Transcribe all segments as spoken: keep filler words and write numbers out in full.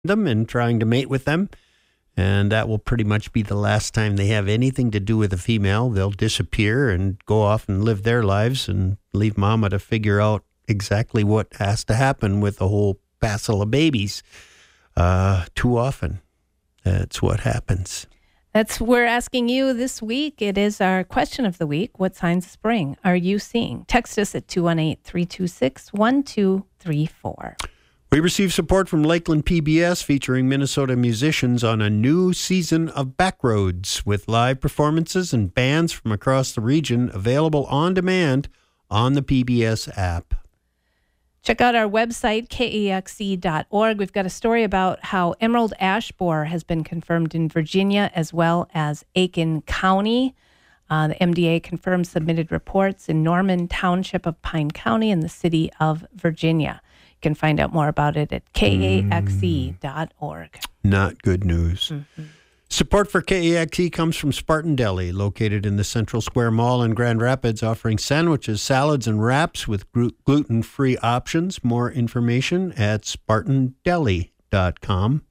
them and trying to mate with them. And that will pretty much be the last time they have anything to do with a female. They'll disappear and go off and live their lives and leave mama to figure out exactly what has to happen with a whole passel of babies. Uh, too often, that's what happens. That's we're asking you this week. It is our question of the week. What signs of spring are you seeing? Text us at two one eight, three two six, one two three four. We received support from Lakeland P B S featuring Minnesota musicians on a new season of Backroads with live performances and bands from across the region available on demand on the P B S app. Check out our website, K A X E dot org. We've got a story about how emerald ash borer has been confirmed in Virginia as well as Aiken County. Uh, the M D A confirmed submitted reports in Norman Township of Pine County in the city of Virginia. You can find out more about it at K A X E dot org. Not good news. Mm-hmm. Support for K A X E comes from Spartan Deli, located in the Central Square Mall in Grand Rapids, offering sandwiches, salads, and wraps with glu- gluten-free options. More information at spartan deli dot com.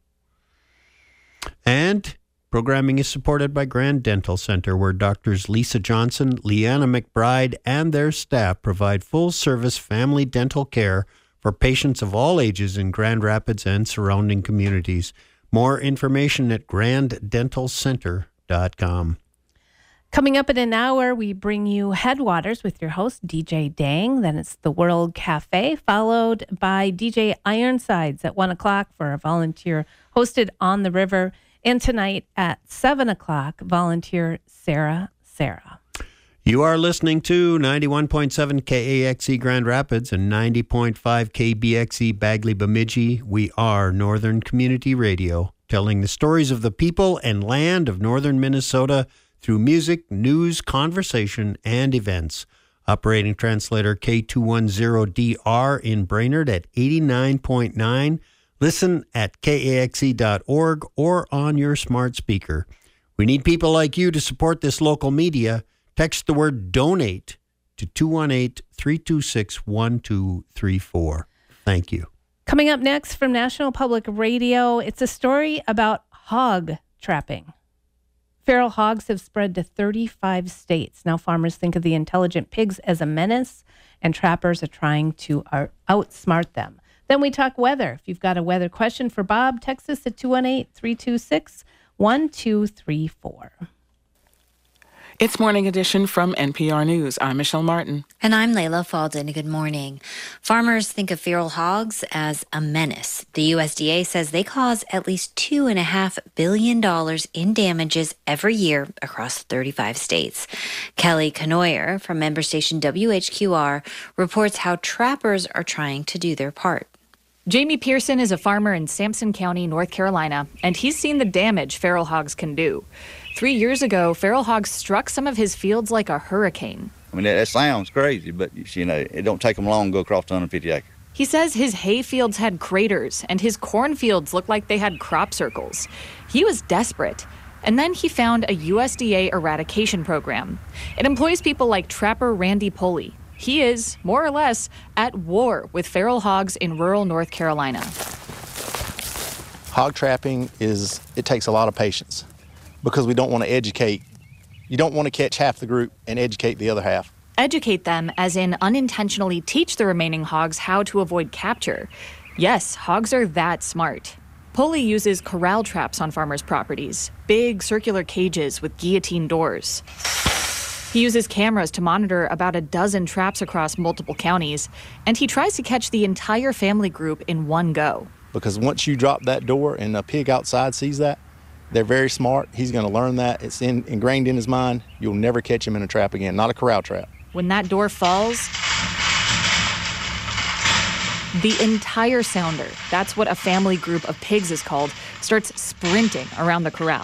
And programming is supported by Grand Dental Center, where doctors Lisa Johnson, Leanna McBride, and their staff provide full-service family dental care for patients of all ages in Grand Rapids and surrounding communities. More information at grand dental center dot com. Coming up in an hour, we bring you Headwaters with your host, D J Dang. Then it's the World Cafe, followed by D J Ironsides at one o'clock for a volunteer hosted on the river. And tonight at seven o'clock, volunteer Sarah Sarah. You are listening to ninety-one point seven K A X E Grand Rapids and ninety point five K B X E Bagley Bemidji. We are Northern Community Radio, telling the stories of the people and land of northern Minnesota through music, news, conversation, and events. Operating translator K two ten D R in Brainerd at eighty-nine point nine. Listen at K A X E dot org or on your smart speaker. We need people like you to support this local media. Text the word donate to two one eight, three two six, one two three four. Thank you. Coming up next from National Public Radio, it's a story about hog trapping. Feral hogs have spread to thirty-five states. Now farmers think of the intelligent pigs as a menace, and trappers are trying to outsmart them. Then we talk weather. If you've got a weather question for Bob, text us at two one eight, three two six, one two three four. It's Morning Edition from N P R News. I'm Michelle Martin. And I'm Layla Falden. Good morning. Farmers think of feral hogs as a menace. The U S D A says they cause at least two point five billion dollars in damages every year across thirty-five states. Kelly Canoyer from member station W H Q R reports how trappers are trying to do their part. Jamie Pearson is a farmer in Sampson County, North Carolina, and he's seen the damage feral hogs can do. Three years ago, feral hogs struck some of his fields like a hurricane. I mean, that, that sounds crazy, but, you know, it don't take them long to go across one hundred fifty acres. He says his hay fields had craters, and his cornfields looked like they had crop circles. He was desperate. And then he found a U S D A eradication program. It employs people like trapper Randy Pulley. He is, more or less, at war with feral hogs in rural North Carolina. Hog trapping is, it takes a lot of patience because we don't want to educate. You don't want to catch half the group and educate the other half. Educate them, as in unintentionally teach the remaining hogs how to avoid capture. Yes, hogs are that smart. Pulley uses corral traps on farmers' properties, big circular cages with guillotine doors. He uses cameras to monitor about a dozen traps across multiple counties, and he tries to catch the entire family group in one go. Because once you drop that door and a pig outside sees that, they're very smart. He's going to learn that. It's in, ingrained in his mind. You'll never catch him in a trap again, not a corral trap. When that door falls, the entire sounder, that's what a family group of pigs is called, starts sprinting around the corral.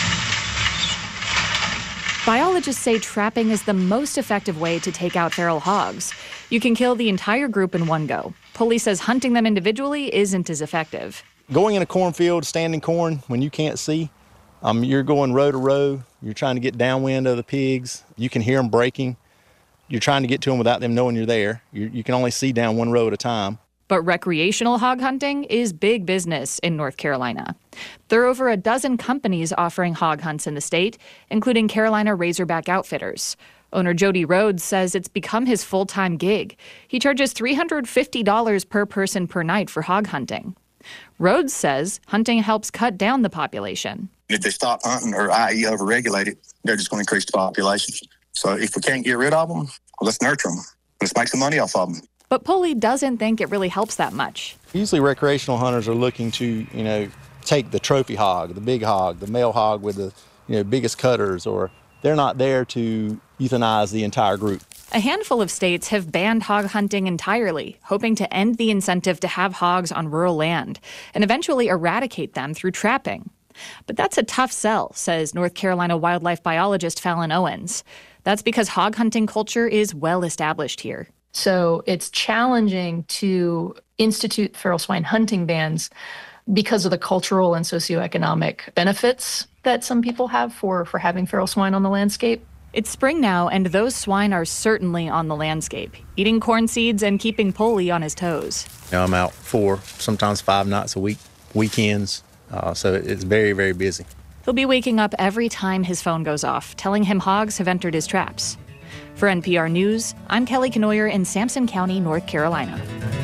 Biologists say trapping is the most effective way to take out feral hogs. You can kill the entire group in one go. Pulley says hunting them individually isn't as effective. Going in a cornfield, standing corn, when you can't see, um, you're going row to row. You're trying to get downwind of the pigs. You can hear them breaking. You're trying to get to them without them knowing you're there. You, you can only see down one row at a time. But recreational hog hunting is big business in North Carolina. There are over a dozen companies offering hog hunts in the state, including Carolina Razorback Outfitters. Owner Jody Rhodes says it's become his full-time gig. He charges three hundred fifty dollars per person per night for hog hunting. Rhodes says hunting helps cut down the population. If they stop hunting or that is overregulate it, they're just going to increase the population. So if we can't get rid of them, well, let's nurture them. Let's make some money off of them. But Pulley doesn't think it really helps that much. Usually recreational hunters are looking to, you know, take the trophy hog, the big hog, the male hog with the, you know, biggest cutters, or they're not there to euthanize the entire group. A handful of states have banned hog hunting entirely, hoping to end the incentive to have hogs on rural land and eventually eradicate them through trapping. But that's a tough sell, says North Carolina wildlife biologist Fallon Owens. That's because hog hunting culture is well established here. So it's challenging to institute feral swine hunting bans because of the cultural and socioeconomic benefits that some people have for, for having feral swine on the landscape. It's spring now, and those swine are certainly on the landscape, eating corn seeds and keeping Pulley on his toes. You know, I'm out four, sometimes five nights a week, weekends, uh, so it's very, very busy. He'll be waking up every time his phone goes off, telling him hogs have entered his traps. For N P R News, I'm Kelly Kenoyer in Sampson County, North Carolina.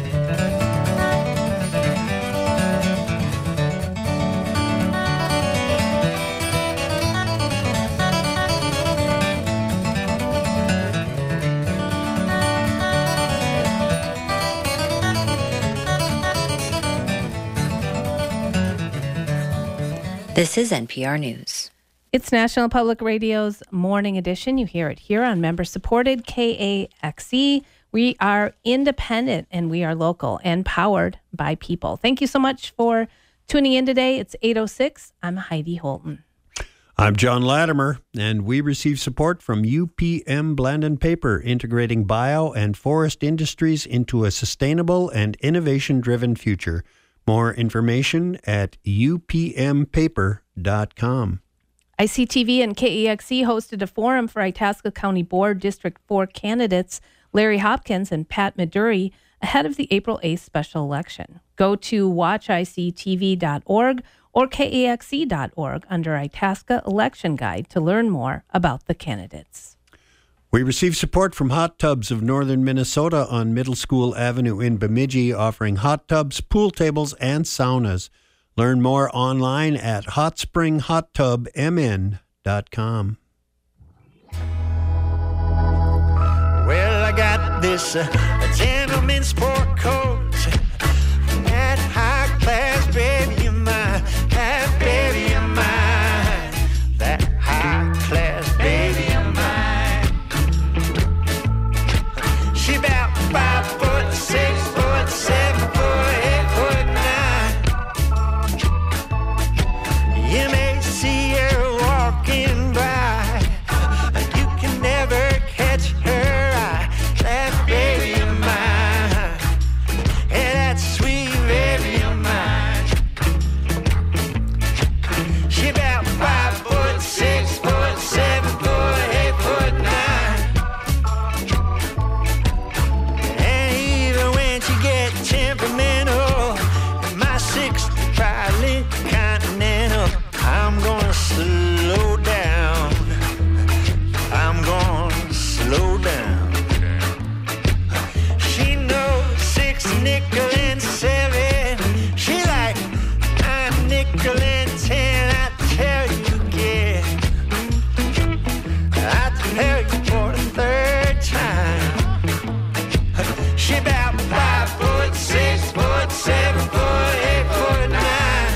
This is N P R News. It's National Public Radio's Morning Edition. You hear it here on member-supported K A X E. We are independent and we are local and powered by people. Thank you so much for tuning in today. It's eight oh six. I'm Heidi Holton. I'm John Latimer, and we receive support from U P M Blandin Paper, integrating bio and forest industries into a sustainable and innovation-driven future. More information at U P M paper dot com. I C T V and K E X E hosted a forum for Itasca County Board District four candidates Larry Hopkins and Pat Maduri ahead of the April eighth special election. Go to watch I C T V dot org or K A X E dot org under Itasca Election Guide to learn more about the candidates. We receive support from Hot Tubs of Northern Minnesota on Middle School Avenue in Bemidji, offering hot tubs, pool tables, and saunas. Learn more online at hot spring hot tub m n dot com. Well, I got this uh, a gentleman's sport coat, that high class baby of mine, that baby of mine, that high class baby of mine. She about five foot six foot seven foot eight foot nine. You may see her walking by, you can never catch her eye. That baby of mine, yeah, that sweet baby of mine. She about five foot six foot seven foot eight foot nine. And even when she gets temperamental, my sixty-five Lincoln Continental, I'm gonna slow down. I'm gonna slow down. She knows six nickel and seven. She like nine nickel and ten. I tell you again, I tell you for the third time. She about five foot six foot seven foot eight foot nine.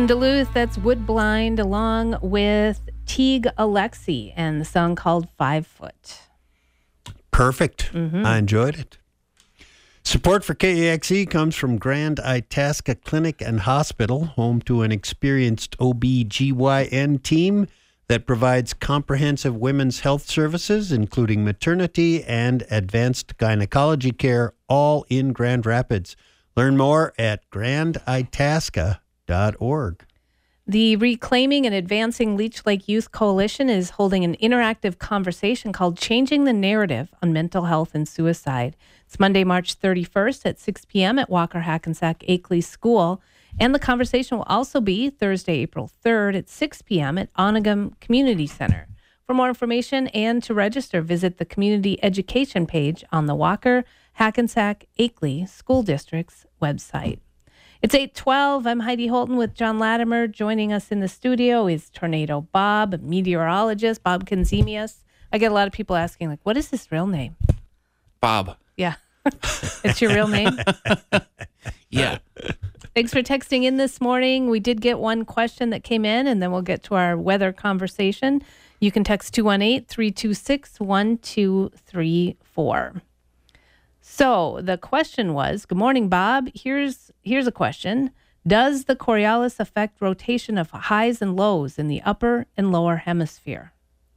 From Duluth, that's Woodblind along with Teague Alexi and the song called Five Foot. Perfect. Mm-hmm. I enjoyed it. Support for K A X E comes from Grand Itasca Clinic and Hospital, home to an experienced O B G Y N team that provides comprehensive women's health services, including maternity and advanced gynecology care, all in Grand Rapids. Learn more at grand itasca dot org. The Reclaiming and Advancing Leech Lake Youth Coalition is holding an interactive conversation called Changing the Narrative on Mental Health and Suicide. It's Monday, March thirty-first at six p.m. at Walker Hackensack Akeley School. And the conversation will also be Thursday, April third at six p.m. at Onagum Community Center. For more information and to register, visit the Community Education page on the Walker Hackensack Akeley School District's website. It's eight twelve. I'm Heidi Holton with John Latimer. Joining us in the studio is Tornado Bob, a meteorologist, Bob Kanzemius. I get a lot of people asking, like, what is his real name? Bob. Yeah. It's your real name? Yeah. Thanks for texting in this morning. We did get one question that came in, and then we'll get to our weather conversation. You can text two one eight, three two six, one two three four. So the question was, good morning, Bob. Here's here's a question. Does the Coriolis affect rotation of highs and lows in the upper and lower hemisphere?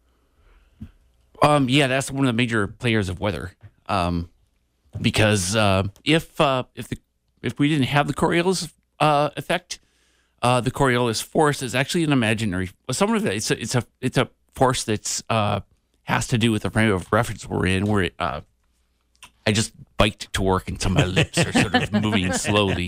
Um, yeah, that's one of the major players of weather. Um, because uh, if uh, if the if we didn't have the Coriolis uh, effect, uh, the Coriolis force is actually an imaginary. Well, some of it it's a, it's a it's a force that's uh, has to do with the frame of reference we're in, where it, uh, I just biked to work and so my lips are sort of moving slowly.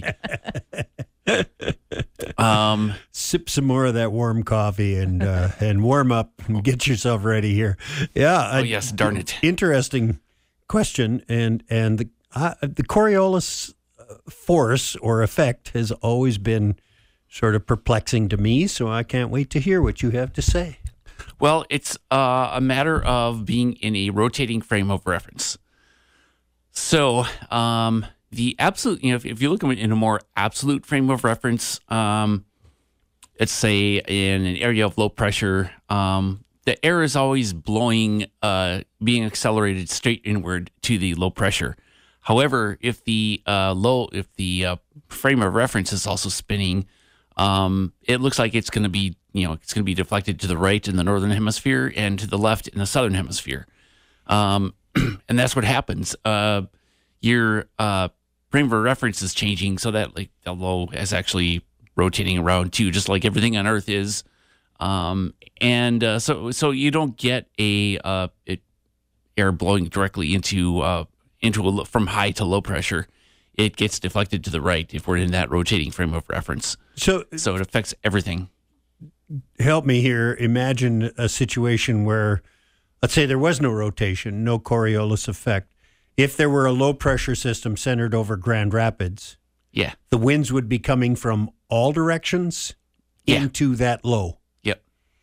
Um, Sip some more of that warm coffee and uh, and warm up and get yourself ready here. Yeah. Oh, yes, darn it. Interesting question. And and the uh, the Coriolis force or effect has always been sort of perplexing to me, so I can't wait to hear what you have to say. Well, it's uh, a matter of being in a rotating frame of reference. So, um, the absolute, you know, if, if you look at it in a more absolute frame of reference, um, let's say in an area of low pressure, um, the air is always blowing, uh, being accelerated straight inward to the low pressure. However, if the uh, low, if the uh, frame of reference is also spinning, um, it looks like it's going to be, you know, it's going to be deflected to the right in the northern hemisphere and to the left in the southern hemisphere. Um, and that's what happens. Uh, your uh, frame of reference is changing so that like the low is actually rotating around too, just like everything on Earth is. Um, and uh, so so you don't get a uh, it, air blowing directly into uh, into a, from high to low pressure. It gets deflected to the right if we're in that rotating frame of reference. So so it affects everything. Help me here. Imagine a situation where, let's say there was no rotation, no Coriolis effect. If there were a low pressure system centered over Grand Rapids, yeah, the winds would be coming from all directions yeah. into that low. Yep.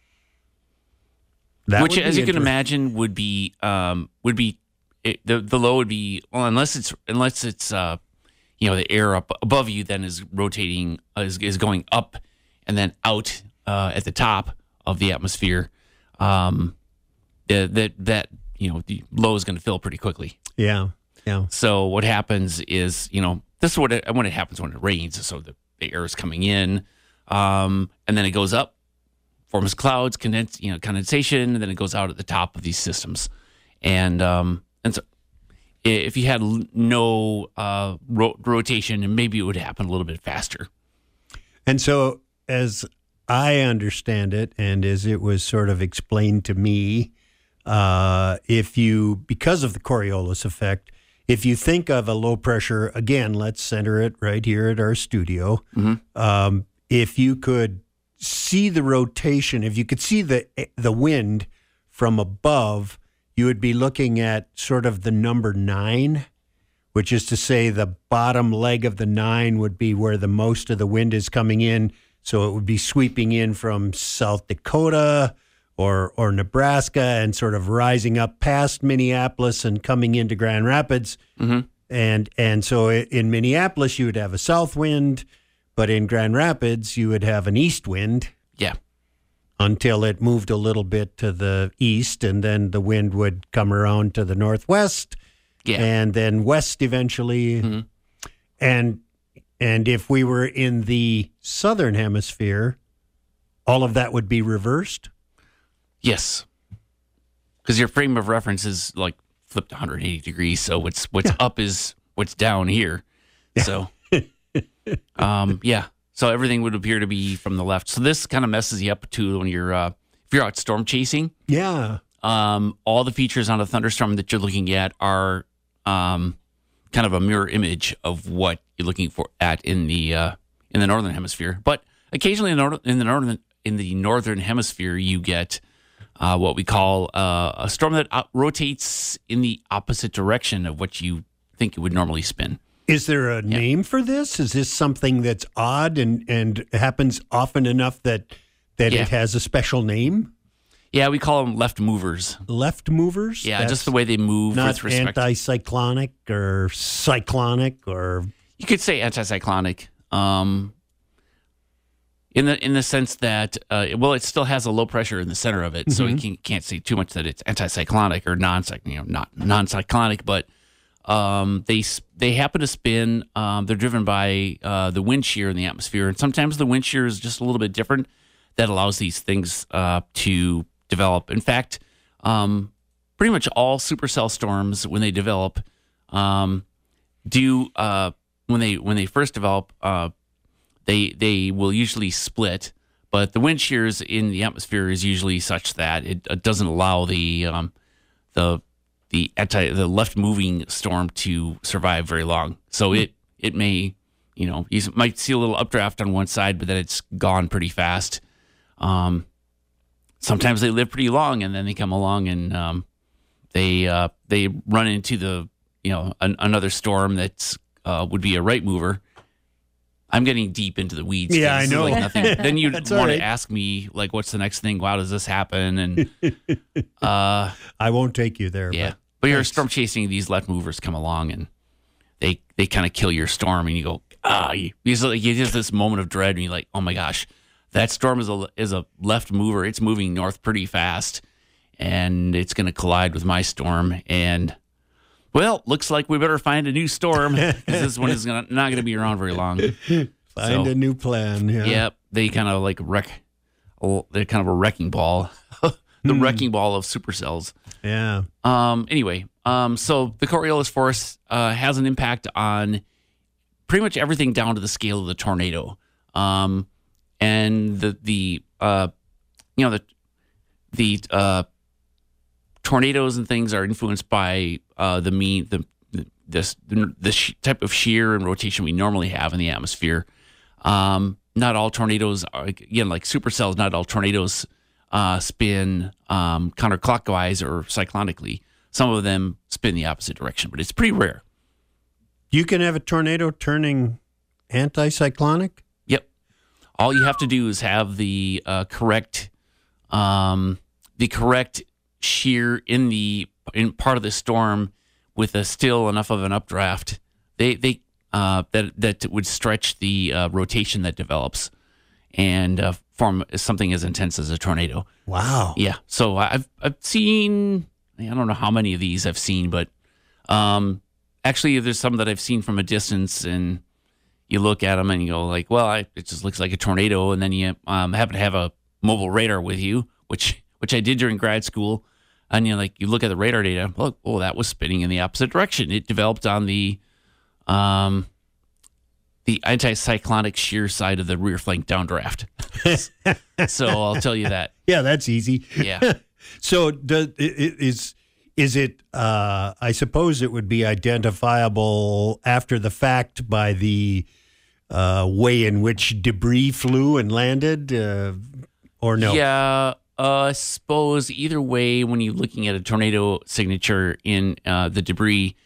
That Which, as you can inter- imagine, would be um, would be it, the the low would be well, unless it's unless it's uh, you know the air up above you then is rotating uh, is is going up and then out uh, at the top of the atmosphere. Um, uh, that that you know the low is going to fill pretty quickly. Yeah, yeah. So what happens is, you know, this is what it, when it happens when it rains. So the, the air is coming in, um, and then it goes up, forms clouds, condense, you know, condensation, and then it goes out at the top of these systems. And um, and so if you had no uh, ro- rotation, maybe it would happen a little bit faster. And so, as I understand it, and as it was sort of explained to me, Uh, if you, because of the Coriolis effect, if you think of a low pressure, again, let's center it right here at our studio. Mm-hmm. Um, if you could see the rotation, if you could see the the wind from above, you would be looking at sort of the number nine, which is to say the bottom leg of the nine would be where the most of the wind is coming in. So it would be sweeping in from South Dakota or or Nebraska and sort of rising up past Minneapolis and coming into Grand Rapids. Mm-hmm. And and so in Minneapolis, you would have a south wind, But in Grand Rapids, you would have an east wind. Yeah. Until it moved a little bit to the east, and then the wind would come around to the northwest, yeah. and then west eventually. Mm-hmm. And and if we were in the southern hemisphere, all of that would be reversed? Yes. Because your frame of reference is like flipped one hundred eighty degrees, so what's what's yeah. up is what's down here. So, um, yeah. So everything would appear to be from the left. So this kind of messes you up too when you're uh, if you're out storm chasing. Yeah. Um, all the features on a thunderstorm that you're looking at are um, kind of a mirror image of what you're looking for at in the uh, in the northern hemisphere. But occasionally in the northern in the northern, in the northern hemisphere, you get uh, what we call uh, a storm that uh, rotates in the opposite direction of what you think it would normally spin. Is there a yeah. name for this? Is this something that's odd and, and happens often enough that that yeah. it has a special name? Yeah, we call them left movers. Left movers? Yeah, that's just the way they move. Not with respect. anticyclonic or cyclonic or... You could say anticyclonic. Um, in the in the sense that, uh, well, it still has a low pressure in the center of it, mm-hmm. so you can, can't say too much that it's anticyclonic or non you know, not non-cyclonic, but um, they they happen to spin. Um, they're driven by uh, the wind shear in the atmosphere, and sometimes the wind shear is just a little bit different. That allows these things uh, to develop. In fact, um, pretty much all supercell storms, when they develop, um, do uh, when they when they first develop, uh, they they will usually split. But the wind shears in the atmosphere is usually such that it, it doesn't allow the um, the the anti the left moving storm to survive very long. So mm-hmm. it it may you know you might see a little updraft on one side, but then it's gone pretty fast. Um, sometimes they live pretty long, and then they come along and um, they uh, they run into the you know an, another storm that's uh, would be a right mover. I'm getting deep into the weeds. Yeah, I know. Like nothing. Then you'd want right. to ask me like, what's the next thing? Wow, does this happen? And uh, I won't take you there. Yeah, but, but you're storm chasing. These left movers come along and they they kind of kill your storm, and you go ah. You, you just this moment of dread, and you're like, oh my gosh. That storm is a is a left mover. It's moving north pretty fast, and it's going to collide with my storm. And, well, looks like we better find a new storm because this one is gonna, not going to be around very long. Find so, a new plan. Yeah. Yep. They kind of like wreck. They're kind of a wrecking ball. the mm. wrecking ball of supercells. Yeah. Um. Anyway, um. So the Coriolis force uh, has an impact on pretty much everything down to the scale of the tornado. Um. And the the uh, you know the the uh, tornadoes and things are influenced by uh, the mean the this the, the sh- type of shear and rotation we normally have in the atmosphere. Um, not all tornadoes are, again, like supercells. Not all tornadoes uh, spin um, counterclockwise or cyclonically. Some of them spin the opposite direction, but it's pretty rare. You can have a tornado turning anticyclonic. All you have to do is have the uh, correct, um, the correct shear in the in part of the storm with a still enough of an updraft. They they uh, that that would stretch the uh, rotation that develops and uh, form something as intense as a tornado. Wow. Yeah. So I've I've seen I don't know how many of these I've seen, but um, actually there's some that I've seen from a distance and. You look at them and you go like, well, I, it just looks like a tornado. And then you um, happen to have a mobile radar with you, which which I did during grad school. And you like you look at the radar data. Look, oh, that was spinning in the opposite direction. It developed on the um, the anticyclonic shear side of the rear flank downdraft. So I'll tell you that. Yeah, that's easy. Yeah. So does is. Is it, uh, I suppose it would be identifiable after the fact by the uh, way in which debris flew and landed, uh, or no? Yeah, uh, I suppose either way, when you're looking at a tornado signature in uh, the debris,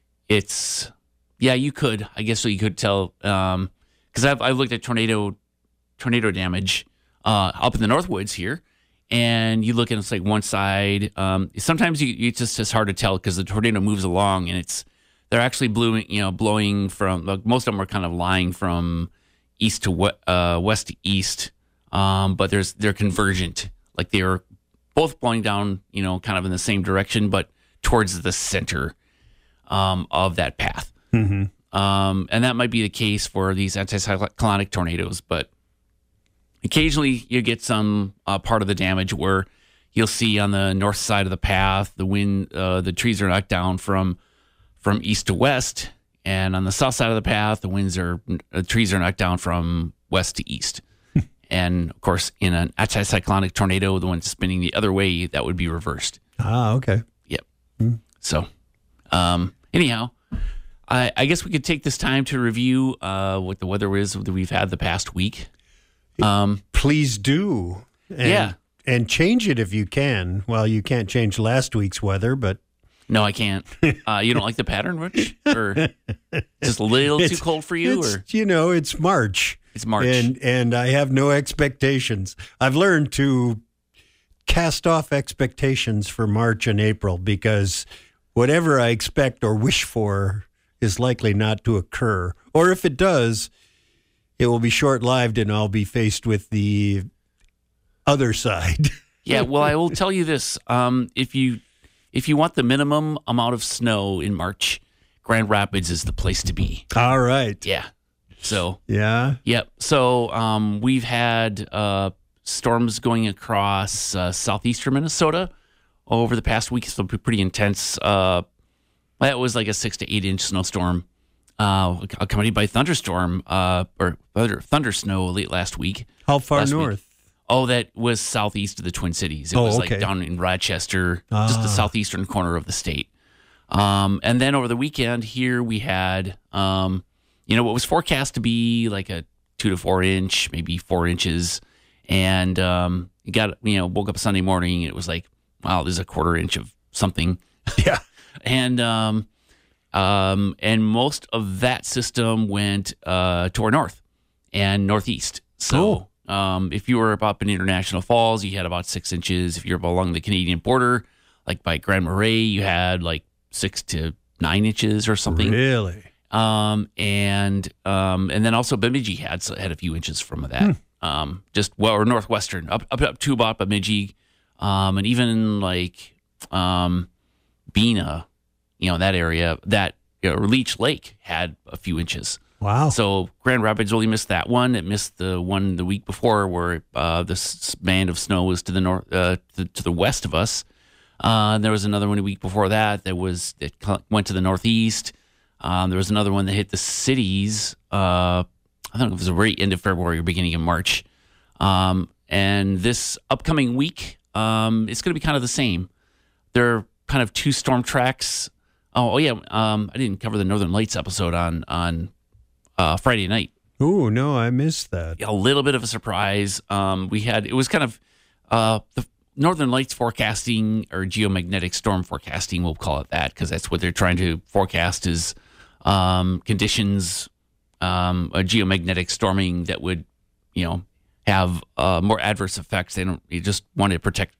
it's, yeah, you could. I guess so you could tell, because um, I've, I've looked at tornado tornado damage uh, up in the Northwoods here. And you look and it's like one side. Um, sometimes you, it's just it's hard to tell because the tornado moves along and it's they're actually blowing, you know, blowing from. Like most of them are kind of lying from east to we- uh, west to east, um, but there's they're convergent. Like they're both blowing down, you know, kind of in the same direction, but towards the center um, of that path. Mm-hmm. Um, and that might be the case for these anticyclonic tornadoes, but occasionally you get some uh, part of the damage where you'll see on the north side of the path, the wind, uh, the trees are knocked down from from east to west, and on the south side of the path, the winds are the trees are knocked down from west to east. And of course, in an anticyclonic tornado, the one spinning the other way, that would be reversed. Ah, okay. Yep. Mm. So, um, anyhow, I, I guess we could take this time to review uh, what the weather is that we've had the past week. Um, Please do. And, yeah. And change it if you can. Well, you can't change last week's weather, but. No, I can't. Uh, you don't like the pattern, Rich? Or just a little too cold for you? It's, or you know, it's March. It's March. And, and I have no expectations. I've learned to cast off expectations for March and April because whatever I expect or wish for is likely not to occur. Or if it does, it will be short-lived and I'll be faced with the other side. Yeah, well, I will tell you this. Um, if you if you want the minimum amount of snow in March, Grand Rapids is the place to be. All right. Yeah. So. Yeah. Yep. So um, we've had uh, storms going across uh, southeastern Minnesota over the past week. So pretty intense. Uh, that was like a six to eight inch snowstorm, uh, accompanied by thunderstorm uh, or thunder, thunder snow late last week. How far last north? Week. Oh, that was southeast of the Twin Cities. It oh, was okay. like down in Rochester, ah. just the southeastern corner of the state. Um, and then over the weekend here we had, um, you know, what was forecast to be like a two to four inch, maybe four inches. And um, you got, you know, woke up Sunday morning and it was like, wow, there's a quarter inch of something. Yeah. and um, um, and most of that system went uh, to our north and northeast. So. Cool. Um, if you were up in International Falls, you had about six inches. If you're along the Canadian border, like by Grand Marais, you had like six to nine inches or something. Really? Um, and um, and then also Bemidji had had a few inches from that. Hmm. Um, just well, or northwestern up up, up to about Bemidji, um, and even like um, Bena, you know, that area, that you know, Leech Lake had a few inches. Wow. So Grand Rapids only missed that one. It missed the one the week before where uh, this band of snow was to the north, uh, to, to the west of us. Uh, and there was another one a week before that that was that went to the northeast. Um, there was another one that hit the cities. Uh, I don't know if it was the very end of February or beginning of March. Um, and this upcoming week, um, it's going to be kind of the same. There are kind of two storm tracks. Oh, oh yeah. Um, I didn't cover the Northern Lights episode on on. Uh, Friday night. Oh, no, I missed that. A little bit of a surprise. Um, we had, it was kind of uh, the Northern Lights forecasting or geomagnetic storm forecasting, we'll call it that, because that's what they're trying to forecast is um, conditions, um, a geomagnetic storming that would, you know, have uh, more adverse effects. They don't, you just want to protect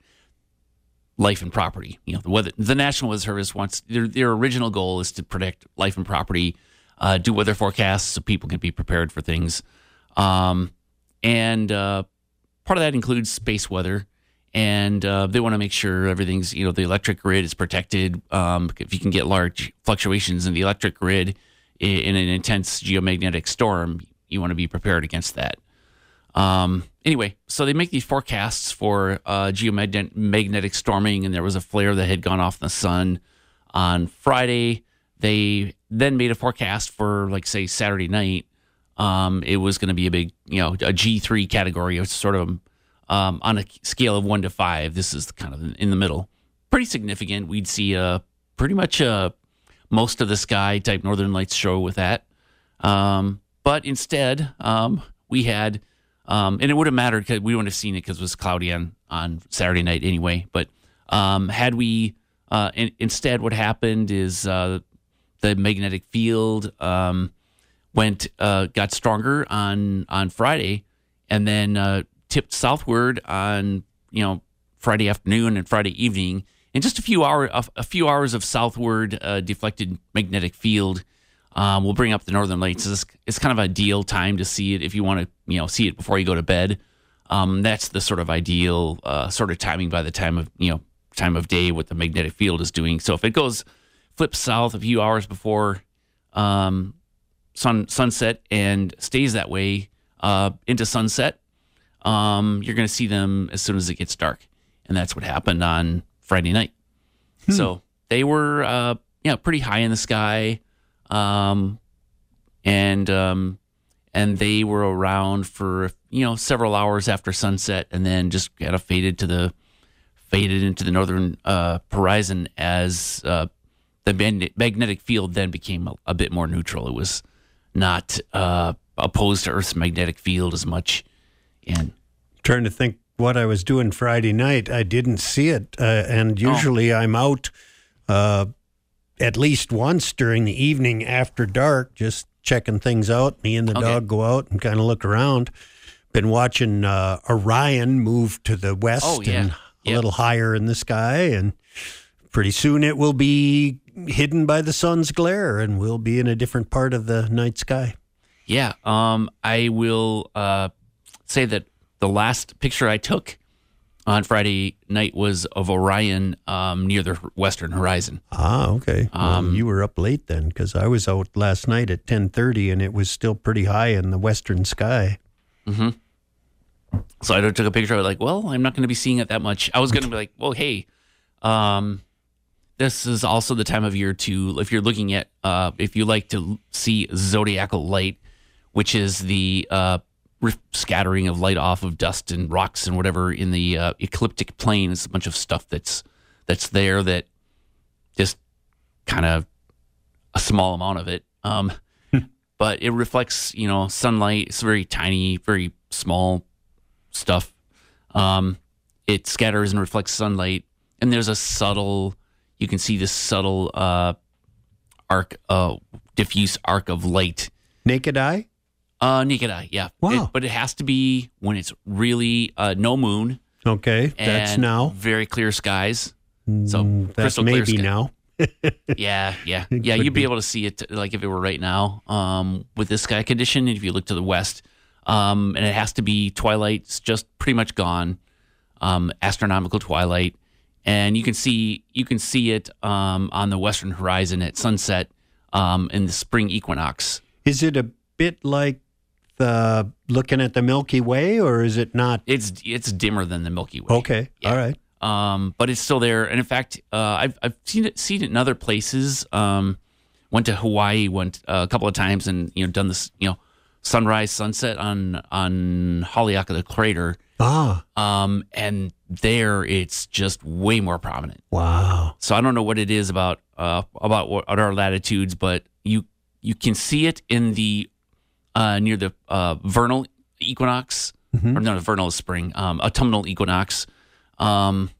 life and property. You know, the weather, the National Weather Service wants, their, their original goal is to protect life and property. Uh, do weather forecasts so people can be prepared for things. Um, and uh, part of that includes space weather. And uh, they want to make sure everything's, you know, the electric grid is protected. Um, if you can get large fluctuations in the electric grid in, in an intense geomagnetic storm, you want to be prepared against that. Um, anyway, so they make these forecasts for uh, geomagnetic storming, and there was a flare that had gone off in the sun on Friday. They then made a forecast for, like, say, Saturday night. Um, it was going to be a big, you know, a G three category. It's sort of um, on a scale of one to five. This is kind of in the middle. Pretty significant. We'd see a pretty much a most of the sky type Northern Lights show with that. Um, but instead, um, we had, um, and it would have mattered because we wouldn't have seen it because it was cloudy on, on Saturday night anyway. But um, had we, uh, in, instead, what happened is, uh, the magnetic field um, went uh, got stronger on on Friday, and then uh, tipped southward on you know Friday afternoon and Friday evening. In just a few hour a, a few hours of southward uh, deflected magnetic field Um, we'll bring up the Northern Lights. It's, it's kind of ideal time to see it if you want to, you know, see it before you go to bed. Um, that's the sort of ideal uh, sort of timing by the time of, you know, time of day what the magnetic field is doing. So if it goes flips south a few hours before um, sun sunset and stays that way uh, into sunset, um, you're going to see them as soon as it gets dark. And that's what happened on Friday night. Hmm. So they were, uh, you know, pretty high in the sky. Um, and, um, and they were around for, you know, several hours after sunset and then just kind of faded to the, faded into the northern, uh, horizon as, uh, the mag- magnetic field then became a, a bit more neutral. It was not, uh, opposed to Earth's magnetic field as much. And trying to think what I was doing Friday night, I didn't see it. Uh, and usually oh. I'm out, uh, at least once during the evening after dark, just checking things out. Me and the okay. dog go out and kind of look around. Been watching uh, Orion move to the west oh, yeah. and yep. a little higher in the sky. And pretty soon it will be hidden by the sun's glare and we'll be in a different part of the night sky. Yeah. Um, I will uh, say that the last picture I took on Friday night was of Orion um, near the western horizon. Ah, okay. Um, well, you were up late then, because I was out last night at ten thirty, and it was still pretty high in the western sky. Mm-hmm. So I took a picture of it like, well, I'm not going to be seeing it that much. I was going to be like, well, hey, um, this is also the time of year to, if you're looking at, uh, if you like to see zodiacal light, which is the uh, scattering of light off of dust and rocks and whatever in the uh, ecliptic plane. It's a bunch of stuff that's that's there that just kind of a small amount of it. Um, but it reflects, you know, sunlight. It's very tiny, very small stuff. Um, it scatters and reflects sunlight. And there's a subtle, you can see this subtle uh, arc, uh, diffuse arc of light. Naked eye? Uh, naked eye, yeah. Wow. It, but it has to be when it's really uh, no moon. Okay, that's and now. Very clear skies. So Mm, that's crystal clear maybe sky. now. yeah, yeah, It yeah. could You'd be be. able to see it like if it were right now um, with this sky condition. If you look to the west, um, and it has to be twilight. It's just pretty much gone, um, astronomical twilight, and you can see you can see it um, on the western horizon at sunset um, in the spring equinox. Is it a bit like the looking at the Milky Way, or is it not? It's it's dimmer than the Milky Way. Okay, Yeah. all right. Um, but it's still there. And in fact, uh, I've I've seen it seen it in other places. Um, went to Hawaii, went uh, a couple of times, and you know done this you know sunrise sunset on on Haleakala Crater. Ah, Um, and there it's just way more prominent. wow. So I don't know what it is about uh about what at our latitudes, but you you can see it in the uh near the uh vernal equinox Mhm. or no, the vernal is spring, um, autumnal equinox. Um,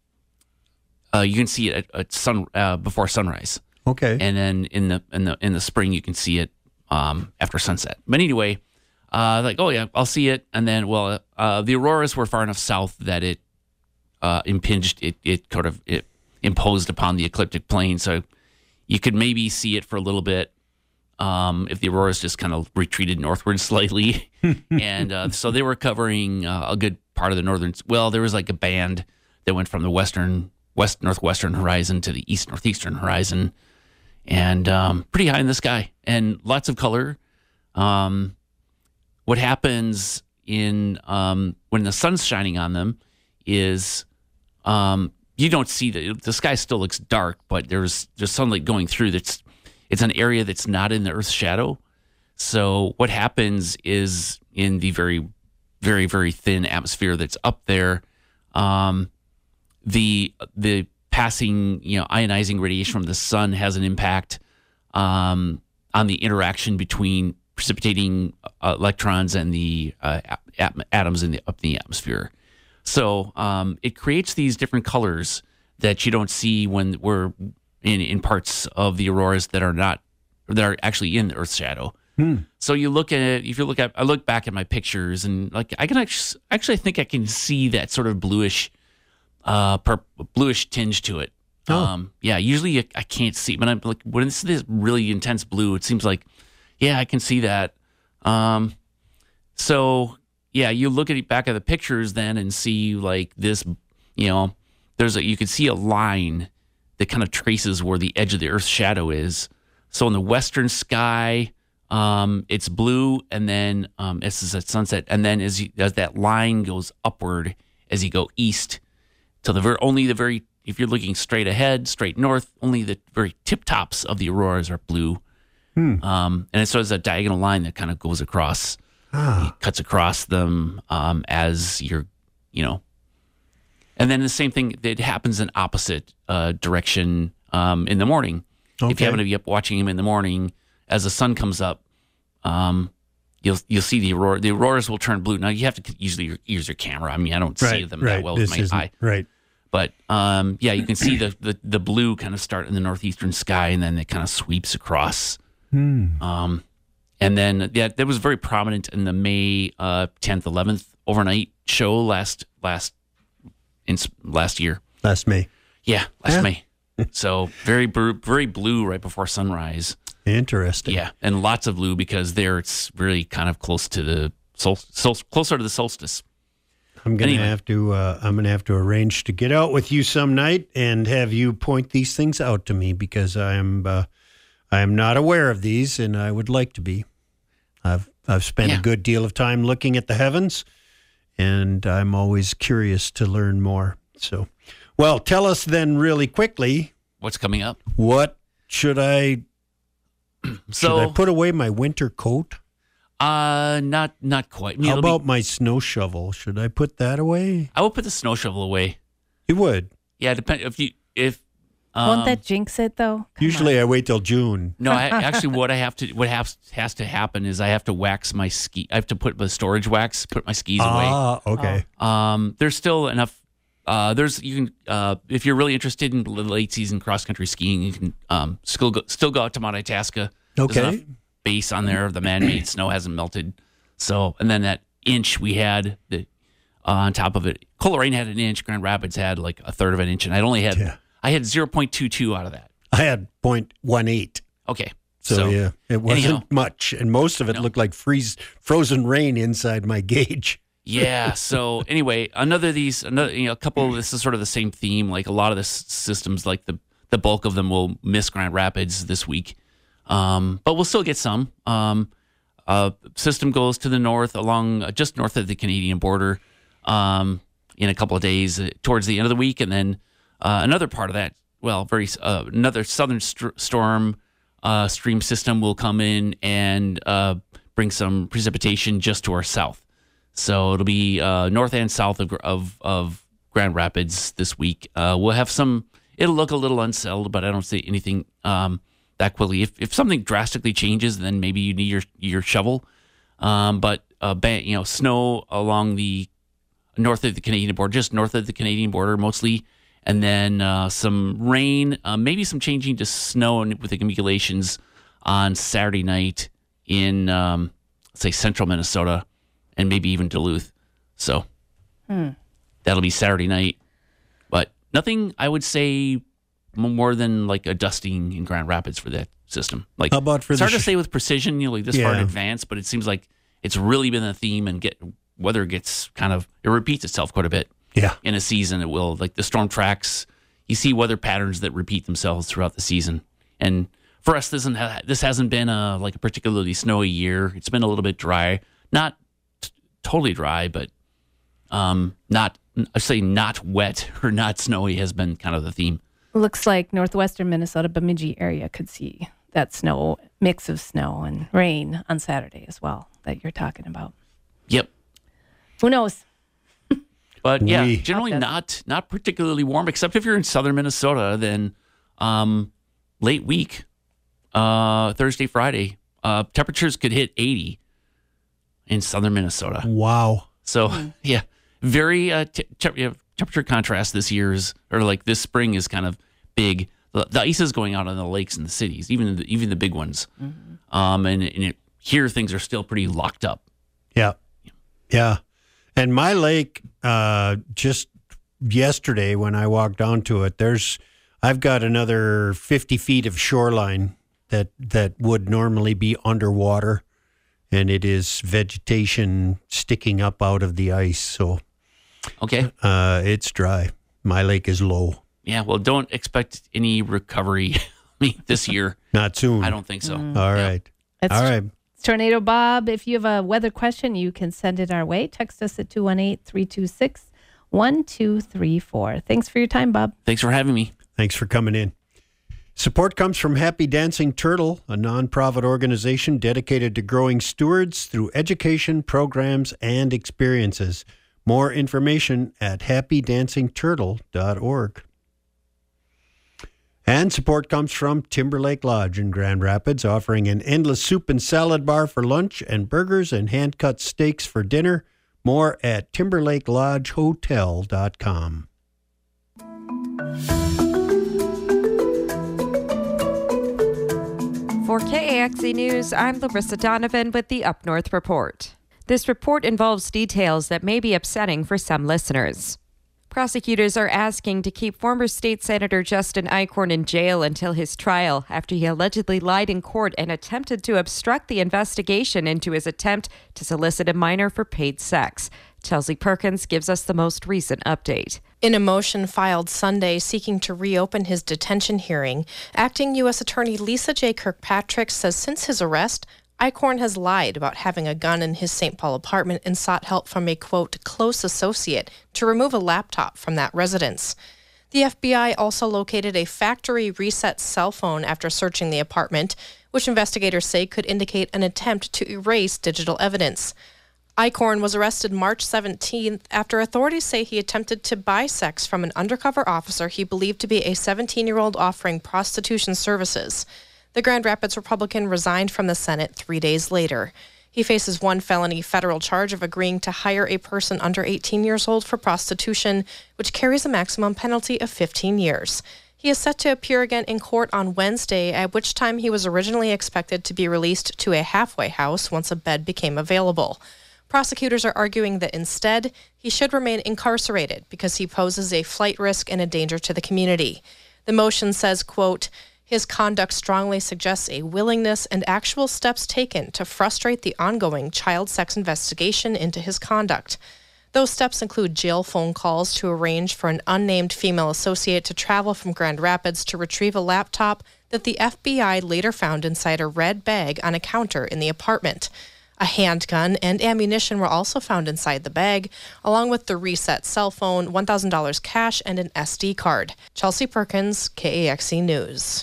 uh, you can see it at, at sun uh, before sunrise, Okay. and then in the in the in the spring you can see it um, after sunset. But anyway, uh, like oh yeah, I'll see it, and then well, uh, the auroras were far enough south that it uh, impinged it it sort of it imposed upon the ecliptic plane, so you could maybe see it for a little bit. Um, if the auroras just kind of retreated northward slightly, and uh, so they were covering uh, a good part of the northern. Well, there was like a band that went from the western, west northwestern horizon to the east northeastern horizon, and um, pretty high in the sky and lots of color. Um, what happens in um, when the sun's shining on them is um, you don't see the the sky still looks dark, but there's there's sunlight going through. That's it's an area that's not in the Earth's shadow. So what happens is in the very, very, very thin atmosphere that's up there, um, the the passing, you know, ionizing radiation from the sun has an impact um, on the interaction between precipitating uh, electrons and the uh, at- atoms in the up in the atmosphere. So um, it creates these different colors that you don't see when we're in, in parts of the auroras that are not that are actually in the Earth's shadow. Hmm. So you look at it. If you look at, I look back at my pictures, and like I can actually, actually think I can see that sort of bluish, uh, purp- bluish tinge to it. Oh. Um, yeah. Usually I, I can't see, but I'm like when it's this really intense blue, it seems like Yeah, I can see that. Um, so yeah, you look at it back at the pictures then and see like this, you know, there's a, you can see a line that kind of traces where the edge of the Earth's shadow is. So in the western sky, um, it's blue, and then um, this is at sunset, and then as, you, as that line goes upward as you go east to the very, only the very, if you're looking straight ahead, straight north, only the very tip tops of the auroras are blue. Hmm. Um, and so it's a diagonal line that kind of goes across, ah. cuts across them um, as you're, you know. And then the same thing that happens in opposite uh, direction um, in the morning. Okay. If you happen to be up watching them in the morning, as the sun comes up, um, you'll you'll see the aurora. The auroras will turn blue. Now you have to usually use your camera. I mean, I don't right, see them right. that well this with my eye. Right. But um, yeah, you can see the, the the blue kind of start in the northeastern sky, and then it kind of sweeps across. Hmm. Um, and then yeah, that was very prominent in the May uh, tenth, eleventh overnight show last last in last year. Last May. Yeah, last yeah. May. So very very blue right before sunrise. Interesting. Yeah, and lots of blue because there it's really kind of close to the sol- sol- closer to the solstice. I'm gonna anyway. have to. Uh, I'm gonna have to arrange to get out with you some night and have you point these things out to me because I am. Uh, I am not aware of these, and I would like to be. I've I've spent Yeah. a good deal of time looking at the heavens, and I'm always curious to learn more. So, well, tell us then really quickly. What's coming up? What should I? So should I put away my winter coat? Uh, not not quite. I mean, How it'll about be- my snow shovel? Should I put that away? I will put the snow shovel away. You would. Yeah, depend if you if. Um, Won't that jinx it though? Come Usually, on. I wait till June. No, I, actually, what I have to, what has has to happen is I have to wax my ski. I have to put the storage wax, put my skis Ah, okay. away. Um, there's still enough. Uh, there's you can uh, if you're really interested in late season cross country skiing, you can um still go still go out to Mount Itasca. There's Okay. enough base on there. The man-made snow hasn't melted. So, and then that inch we had the uh, on top of it, Coleraine had an inch. Grand Rapids had like a third of an inch, and I only had Yeah. I had zero point two two out of that. I had point one eight. Okay. So, yeah, it wasn't anyhow. much, and most of it No. looked like freeze frozen rain inside my gauge. Yeah. So anyway, another of these, another you know, a couple of this is sort of the same theme. Like a lot of the s- systems, like the the bulk of them will miss Grand Rapids this week, um, but we'll still get some. Um, uh, system goes to the north along uh, just north of the Canadian border um, in a couple of days uh, towards the end of the week, and then uh, another part of that. Well, very uh, another southern st- storm uh, stream system will come in and uh, bring some precipitation just to our south. So it'll be uh, north and south of, of of Grand Rapids this week. Uh, we'll have some. It'll look a little unsettled, but I don't see anything um, that quickly. If if something drastically changes, then maybe you need your your shovel. Um, but uh, ba- you know, snow along the north of the Canadian border, just north of the Canadian border, mostly, and then uh, some rain, uh, maybe some changing to snow and with accumulations on Saturday night in um, let's say central Minnesota. And maybe even Duluth. So Hmm. that'll be Saturday night. But nothing, I would say, more than like a dusting in Grand Rapids for that system. Like, How about for it's the hard to sh- say with precision, you know, like this far in Yeah. advance, but it seems like it's really been a theme and get weather gets kind of, it repeats itself quite a bit. Yeah. In a season, it will. Like the storm tracks, you see weather patterns that repeat themselves throughout the season. And for us, this, isn't ha- this hasn't been a, like a particularly snowy year. It's been a little bit dry. Not totally dry, but um, not, I say not wet or not snowy has been kind of the theme. Looks like northwestern Minnesota, Bemidji area could see that snow, mix of snow and rain on Saturday as well that you're talking about. Yep. Who knows? But yeah, We- generally Okay. not not particularly warm, except if you're in southern Minnesota. Then um, late week, uh, Thursday, Friday, uh, temperatures could hit eighty in southern Minnesota. Wow. So yeah, very uh, t- te- yeah, temperature contrast this year's or like this spring is kind of big. The, the ice is going out on the lakes and the cities, even the, even the big ones. Um, and, and it, here things are still pretty locked up. Yeah. Yeah. And my lake, uh, just yesterday when I walked onto it, there's, I've got another fifty feet of shoreline that that would normally be underwater, and it is vegetation sticking up out of the ice. So, okay, uh, it's dry. My lake is low. Yeah, well, don't expect any recovery this year. Not soon. I don't think so. Mm. All Yeah. right. It's All right. It's Tornado Bob. If you have a weather question, you can send it our way. Text us at two one eight, three two six, one two three four. Thanks for your time, Bob. Thanks for having me. Thanks for coming in. Support comes from Happy Dancing Turtle, a nonprofit organization dedicated to growing stewards through education, programs, and experiences. More information at happy dancing turtle dot org. And support comes from Timberlake Lodge in Grand Rapids, offering an endless soup and salad bar for lunch and burgers and hand-cut steaks for dinner. More at timberlake lodge hotel dot com. For K A X E News, I'm Larissa Donovan with the Up North Report. This report involves details that may be upsetting for some listeners. Prosecutors are asking to keep former state Senator Justin Eichhorn in jail until his trial after he allegedly lied in court and attempted to obstruct the investigation into his attempt to solicit a minor for paid sex. Chelsea Perkins gives us the most recent update. In a motion filed Sunday seeking to reopen his detention hearing, Acting U S Attorney Lisa J. Kirkpatrick says since his arrest, Eichhorn has lied about having a gun in his Saint Paul apartment and sought help from a, quote, close associate to remove a laptop from that residence. The F B I also located a factory reset cell phone after searching the apartment, which investigators say could indicate an attempt to erase digital evidence. Eichhorn was arrested March seventeenth after authorities say he attempted to buy sex from an undercover officer he believed to be a seventeen-year-old offering prostitution services. The Grand Rapids Republican resigned from the Senate three days later. He faces one felony federal charge of agreeing to hire a person under eighteen years old for prostitution, which carries a maximum penalty of fifteen years. He is set to appear again in court on Wednesday, at which time he was originally expected to be released to a halfway house once a bed became available. Prosecutors are arguing that instead, he should remain incarcerated because he poses a flight risk and a danger to the community. The motion says, quote, his conduct strongly suggests a willingness and actual steps taken to frustrate the ongoing child sex investigation into his conduct. Those steps include jail phone calls to arrange for an unnamed female associate to travel from Grand Rapids to retrieve a laptop that the F B I later found inside a red bag on a counter in the apartment. A handgun and ammunition were also found inside the bag, along with the reset cell phone, one thousand dollars cash, and an S D card. Chelsea Perkins, K A X E News.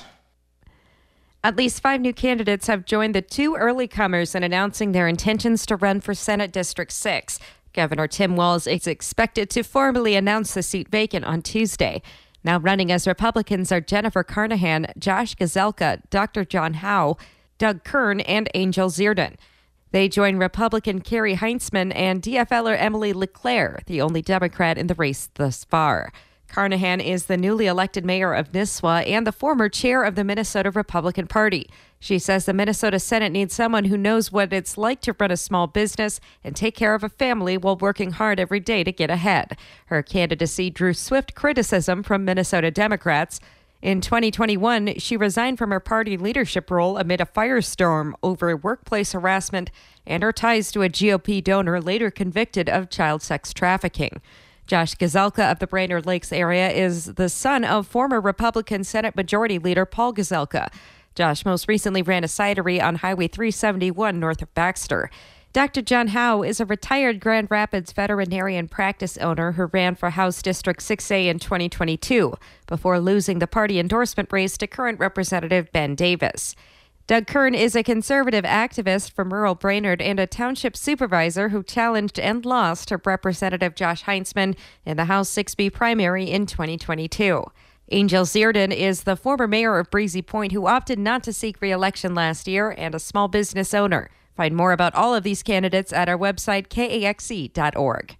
At least five new candidates have joined the two early comers in announcing their intentions to run for Senate District six. Governor Tim Walz is expected to formally announce the seat vacant on Tuesday. Now running as Republicans are Jennifer Carnahan, Josh Gazelka, Doctor John Howe, Doug Kern, and Angel Zierden. They join Republican Kerry Heintzman and D F L er Emily LeClaire, the only Democrat in the race thus far. Carnahan is the newly elected mayor of Nisswa and the former chair of the Minnesota Republican Party. She says the Minnesota Senate needs someone who knows what it's like to run a small business and take care of a family while working hard every day to get ahead. Her candidacy drew swift criticism from Minnesota Democrats. In twenty twenty-one, she resigned from her party leadership role amid a firestorm over workplace harassment and her ties to a G O P donor later convicted of child sex trafficking. Josh Gazelka of the Brainerd Lakes area is the son of former Republican Senate Majority Leader Paul Gazelka. Josh most recently ran a cidery on Highway three seventy-one north of Baxter. Doctor John Howe is a retired Grand Rapids veterinarian practice owner who ran for House District six A in twenty twenty-two before losing the party endorsement race to current Representative Ben Davis. Doug Kern is a conservative activist from rural Brainerd and a township supervisor who challenged and lost to Representative Josh Heintzman in the House six B primary in twenty twenty-two. Angel Zierden is the former mayor of Breezy Point who opted not to seek re-election last year and a small business owner. Find more about all of these candidates at our website, K A X E dot org.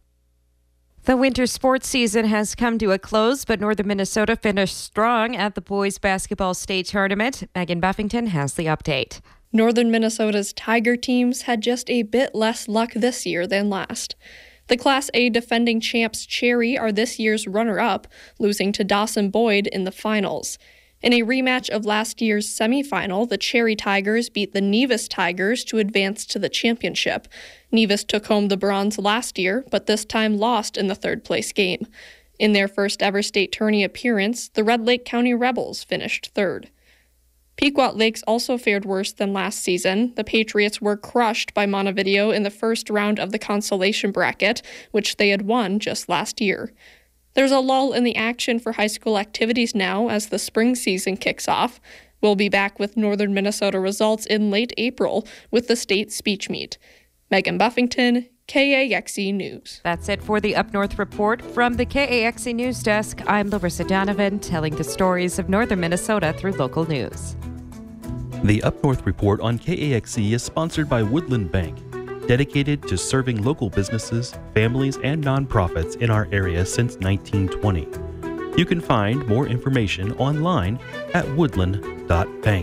The winter sports season has come to a close, but Northern Minnesota finished strong at the boys basketball state tournament. Megan Buffington has the update. Northern Minnesota's Tiger teams had just a bit less luck this year than last. The Class A defending champs Cherry are this year's runner-up, losing to Dawson Boyd in the finals. In a rematch of last year's semifinal, the Cherry Tigers beat the Nevis Tigers to advance to the championship. Nevis took home the bronze last year, but this time lost in the third-place game. In their first ever state tourney appearance, the Red Lake County Rebels finished third. Pequot Lakes also fared worse than last season. The Patriots were crushed by Montevideo in the first round of the consolation bracket, which they had won just last year. There's a lull in the action for high school activities now as the spring season kicks off. We'll be back with Northern Minnesota results in late April with the state speech meet. Megan Buffington, K A X E News. That's it for the Up North Report. From the K A X E News Desk, I'm Larissa Donovan, telling the stories of Northern Minnesota through local news. The Up North Report on K A X E is sponsored by Woodland Bank, dedicated to serving local businesses, families, and nonprofits in our area since nineteen twenty. You can find more information online at woodland dot bank.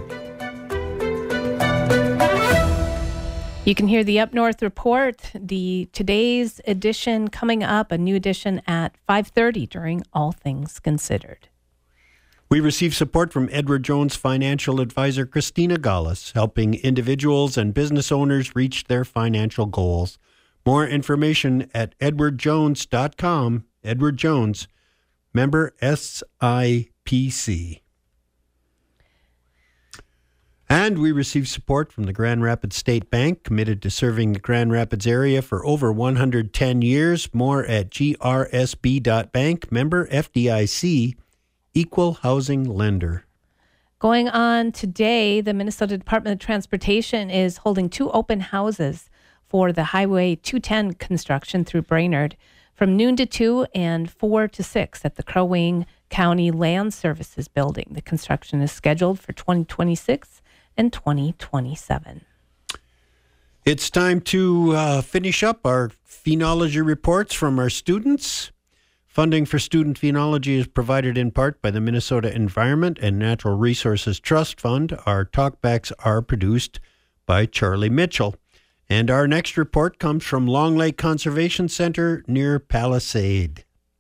You can hear the Up North Report, the today's edition coming up, a new edition at five thirty during All Things Considered. We receive support from Edward Jones financial advisor Christina Gallus, helping individuals and business owners reach their financial goals. More information at edward jones dot com. Edward Jones, member S I P C. And we receive support from the Grand Rapids State Bank, committed to serving the Grand Rapids area for over one hundred ten years. More at g r s b dot bank, member F D I C. Equal housing lender. Going on today, the Minnesota Department of Transportation is holding two open houses for the Highway two ten construction through Brainerd from noon to two and four to six at the Crow Wing County Land Services Building. The construction is scheduled for twenty twenty-six and twenty twenty-seven. It's time to uh, finish up our phenology reports from our students. Funding for student phenology is provided in part by the Minnesota Environment and Natural Resources Trust Fund. Our talkbacks are produced by Charlie Mitchell. And our next report comes from Long Lake Conservation Center near Palisade.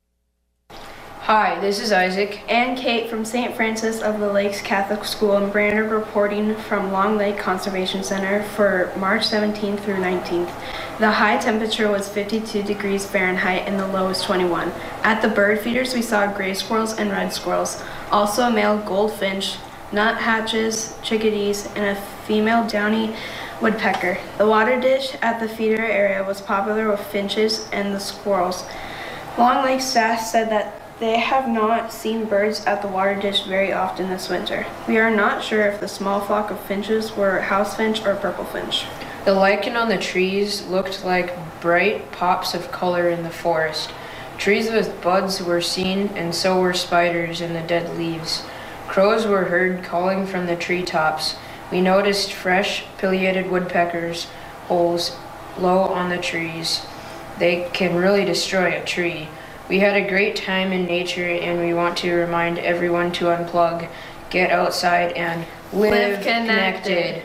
Hi, this is Isaac and Kate from Saint Francis of the Lakes Catholic School in Brainerd reporting from Long Lake Conservation Center for March seventeenth through nineteenth. The high temperature was fifty-two degrees Fahrenheit and the low was twenty-one. At the bird feeders, we saw gray squirrels and red squirrels, also a male goldfinch, nuthatches, chickadees, and a female downy woodpecker. The water dish at the feeder area was popular with finches and the squirrels. Long Lake staff said that they have not seen birds at the water dish very often this winter. We are not sure if the small flock of finches were house finch or purple finch. The lichen on the trees looked like bright pops of color in the forest. Trees with buds were seen, and so were spiders in the dead leaves. Crows were heard calling from the treetops. We noticed fresh, pileated woodpeckers holes low on the trees. They can really destroy a tree. We had a great time in nature, and we want to remind everyone to unplug, get outside, and live, Live connected. connected.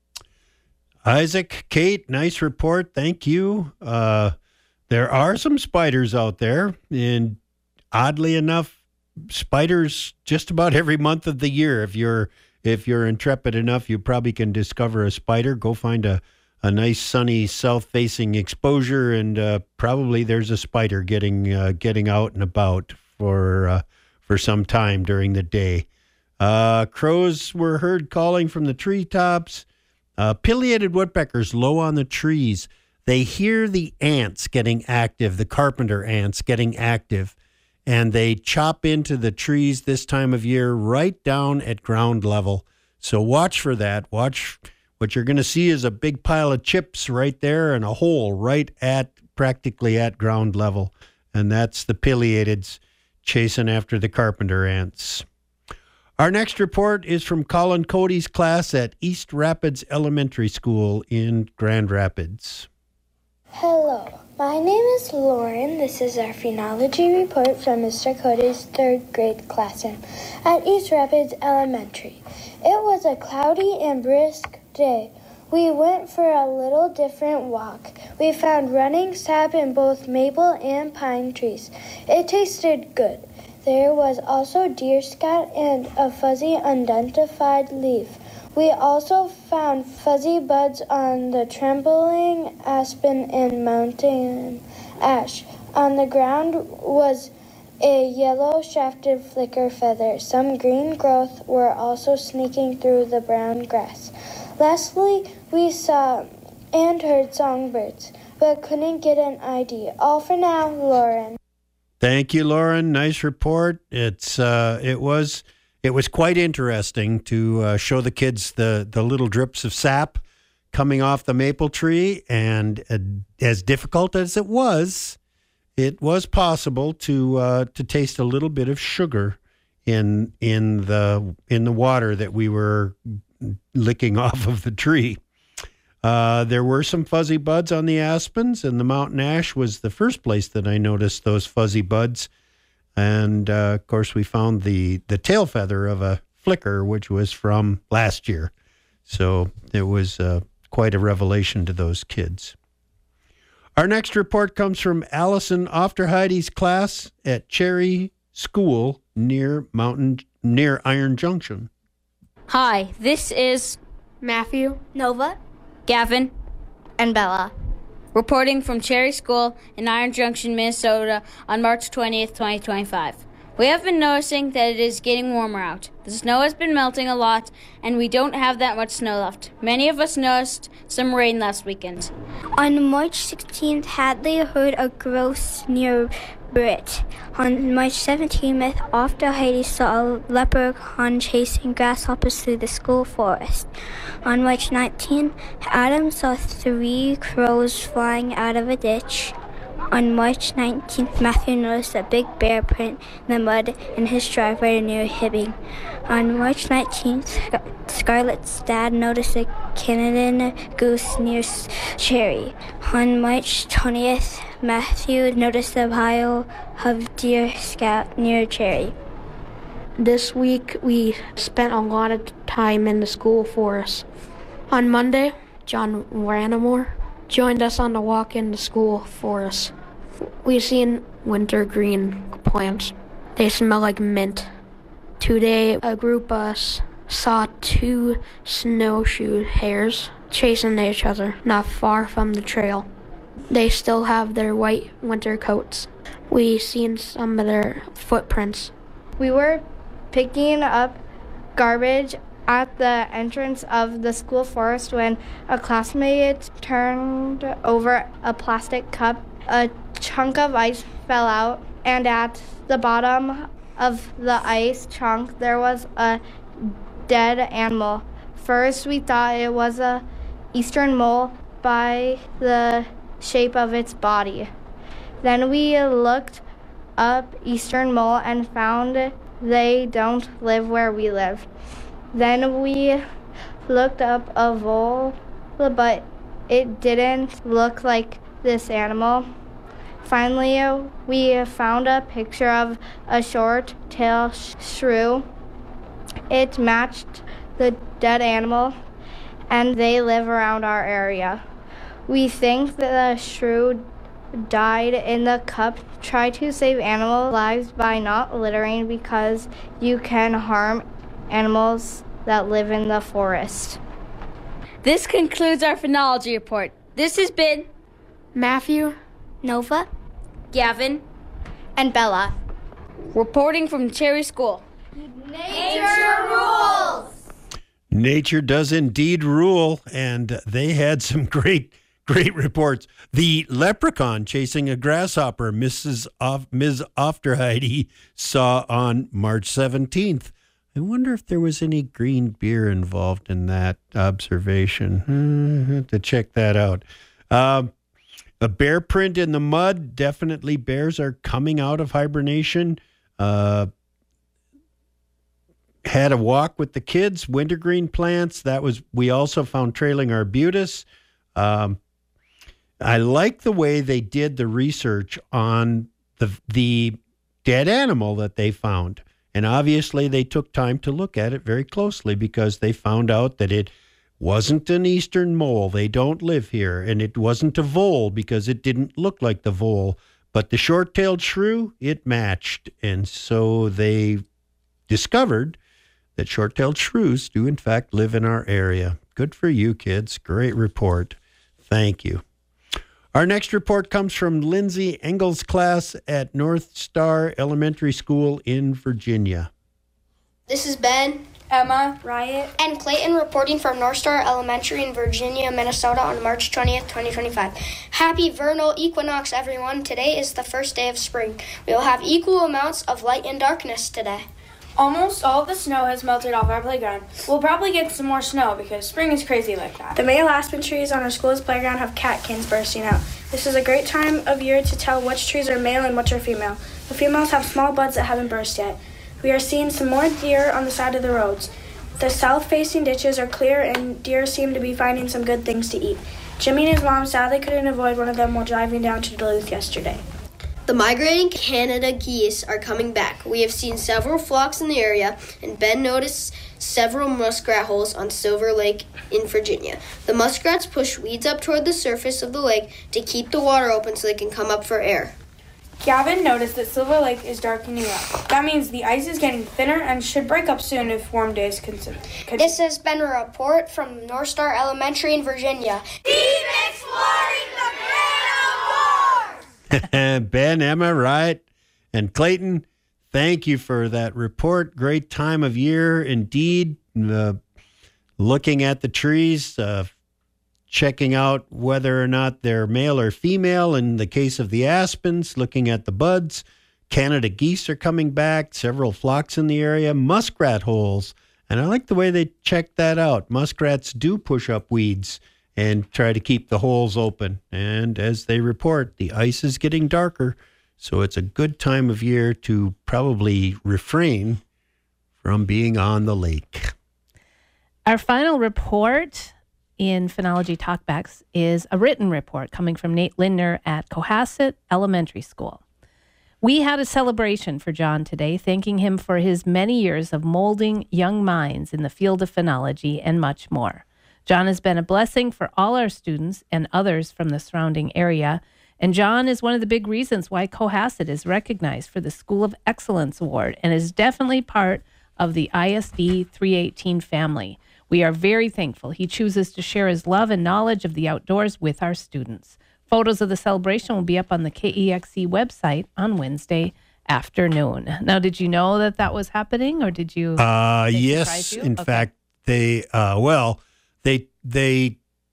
Isaac, Kate, nice report. Thank you. Uh, there are some spiders out there, and oddly enough, spiders just about every month of the year. If you're if you're intrepid enough, you probably can discover a spider. Go find a a nice sunny south-facing exposure, and uh, probably there's a spider getting uh, getting out and about for uh, for some time during the day. Uh, crows were heard calling from the treetops. Uh, pileated woodpeckers low on the trees. They hear the ants getting active, the carpenter ants getting active, and they chop into the trees this time of year right down at ground level. So watch for that. Watch. What you're going to see is a big pile of chips right there and a hole right at practically at ground level. And that's the pileateds chasing after the carpenter ants. Our next report is from Colin Cody's class at East Rapids Elementary School in Grand Rapids. Hello, my name is Lauren. This is our phenology report from Mister Cody's third grade classroom at East Rapids Elementary. It was a cloudy and brisk day. We went for a little different walk. We found running sap in both maple and pine trees. It tasted good. There was also deer scat and a fuzzy unidentified leaf. We also found fuzzy buds on the trembling aspen and mountain ash. On the ground was a yellow shafted flicker feather. Some green growth were also sneaking through the brown grass. Lastly, we saw and heard songbirds, but couldn't get an I D. All for now, Lauren. Thank you, Lauren. Nice report. It's uh, it was it was quite interesting to uh, show the kids the the little drips of sap coming off the maple tree, and uh, as difficult as it was, it was possible to uh, to taste a little bit of sugar in in the in the water that we were licking off of the tree. Uh, there were some fuzzy buds on the aspens, and the mountain ash was the first place that I noticed those fuzzy buds. And, uh, of course, we found the, the tail feather of a flicker, which was from last year. So it was uh, quite a revelation to those kids. Our next report comes from Allison Ofterheide's class at Cherry School near Mountain near Iron Junction. Hi, this is Matthew, Nova, Gavin, and Bella, reporting from Cherry School in Iron Junction, Minnesota on March twentieth, twenty twenty-five. We have been noticing that it is getting warmer out. The snow has been melting a lot, and we don't have that much snow left. Many of us noticed some rain last weekend. On March sixteenth, Hadley heard a grouse near Britt. On March seventeenth, Miss Ofterheide saw a leprechaun chasing grasshoppers through the school forest. On March nineteenth, Adam saw three crows flying out of a ditch. On March nineteenth, Matthew noticed a big bear print in the mud in his driveway near Hibbing. On March nineteenth, Scarlett's dad noticed a Canadian goose near Cherry. On March twentieth, Matthew noticed a pile of deer scat near Cherry. This week, we spent a lot of time in the school forest. On Monday, John Ranamore joined us on the walk in the school forest. We've seen wintergreen plants. They smell like mint. Today, a group of us saw two snowshoe hares chasing each other not far from the trail. They still have their white winter coats. We seen some of their footprints. We were picking up garbage at the entrance of the school forest when a classmate turned over a plastic cup. A chunk of ice fell out, and at the bottom of the ice chunk there was a dead animal. First we thought it was a eastern mole by the shape of its body. Then we looked up eastern mole and found they don't live where we live. Then we looked up a vole, but it didn't look like this animal. Finally, we found a picture of a short-tailed shrew. It matched the dead animal, and they live around our area. We think that the shrew died in the cup. Try to save animal lives by not littering, because you can harm animals that live in the forest. This concludes our phenology report. This has been Matthew, Nova, Gavin, and Bella, reporting from Cherry School. Nature rules! Nature does indeed rule, and they had some great, great reports. The leprechaun chasing a grasshopper, Missus Off, Miz Ofterheide saw on March seventeenth. I wonder if there was any green beer involved in that observation. Hmm, have to check that out. Um, a bear print in the mud. Definitely bears are coming out of hibernation. Uh, had a walk with the kids, wintergreen plants. That was, we also found trailing arbutus. Um, I like the way they did the research on the the dead animal that they found. And obviously they took time to look at it very closely, because they found out that it wasn't an eastern mole. They don't live here. And it wasn't a vole, because it didn't look like the vole. But the short-tailed shrew, it matched. And so they discovered that short-tailed shrews do, in fact, live in our area. Good for you, kids. Great report. Thank you. Our next report comes from Lindsay Engel's class at North Star Elementary School in Virginia. This is Ben, Emma, Riot, and Clayton reporting from North Star Elementary in Virginia, Minnesota on March twentieth, twenty twenty-five. Happy vernal equinox, everyone. Today is the first day of spring. We will have equal amounts of light and darkness today. Almost all of the snow has melted off our playground. We'll probably get some more snow because spring is crazy like that. The male aspen trees on our school's playground have catkins bursting out. This is a great time of year to tell which trees are male and which are female. The females have small buds that haven't burst yet. We are seeing some more deer on the side of the roads. The south-facing ditches are clear and deer seem to be finding some good things to eat. Jimmy and his mom sadly couldn't avoid one of them while driving down to Duluth yesterday. The migrating Canada geese are coming back. We have seen several flocks in the area, and Ben noticed several muskrat holes on Silver Lake in Virginia. The muskrats push weeds up toward the surface of the lake to keep the water open so they can come up for air. Gavin noticed that Silver Lake is darkening up. That means the ice is getting thinner and should break up soon if warm days continue. This has been a report from North Star Elementary in Virginia. Keep exploring the great outdoors! Ben, Emma, Riot, and Clayton, thank you for that report. Great time of year indeed. Uh, looking at the trees, uh, checking out whether or not they're male or female. In the case of the aspens, looking at the buds. Canada geese are coming back, several flocks in the area, muskrat holes. And I like the way they checked that out. Muskrats do push up weeds and try to keep the holes open. And as they report, the ice is getting darker, so it's a good time of year to probably refrain from being on the lake. Our final report in Phenology Talkbacks is a written report coming from Nate Lindner at Cohasset Elementary School. We had a celebration for John today, thanking him for his many years of molding young minds in the field of phenology and much more. John has been a blessing for all our students and others from the surrounding area, and John is one of the big reasons why Cohasset is recognized for the School of Excellence Award and is definitely part of the I S D three eighteen family. We are very thankful he chooses to share his love and knowledge of the outdoors with our students. Photos of the celebration will be up on the K E X E website on Wednesday afternoon. Now, did you know that that was happening, or did you? Uh, yes, you? in Okay. fact, they, uh, well, they, they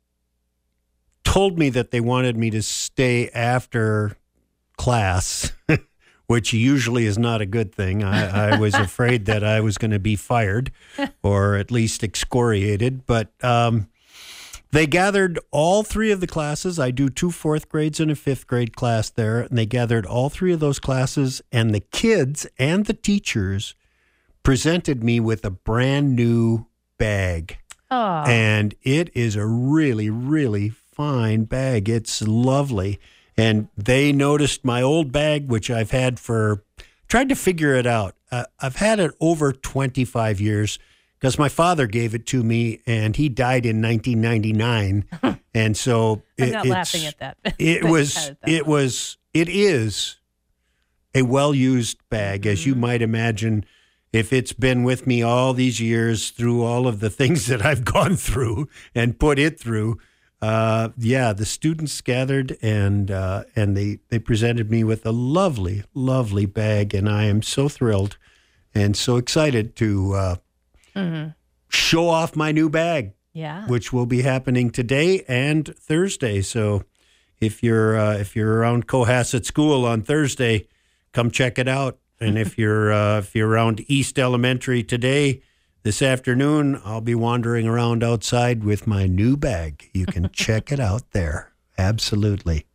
told me that they wanted me to stay after class, which usually is not a good thing. I, I was afraid that I was going to be fired or at least excoriated, but um, they gathered all three of the classes. I do two fourth grades and a fifth grade class there, and they gathered all three of those classes, and the kids and the teachers presented me with a brand new bag. Oh. And it is a really, really fine bag. It's lovely. And they noticed my old bag, which I've had for, tried to figure it out. Uh, I've had it over twenty-five years because my father gave it to me, and he died in nineteen ninety-nine. And so I'm it, not it's, laughing at that. It was, it was, it is a well-used bag, mm-hmm. as you might imagine. If it's been with me all these years through all of the things that I've gone through and put it through, uh, yeah, the students gathered and uh, and they, they presented me with a lovely, lovely bag, and I am so thrilled and so excited to uh, mm-hmm. show off my new bag, yeah, which will be happening today and Thursday. So if you're uh, if you're around Cohasset School on Thursday, come check it out. And if you're uh, if you're around East Elementary today, this afternoon, I'll be wandering around outside with my new bag. You can check it out there. Absolutely.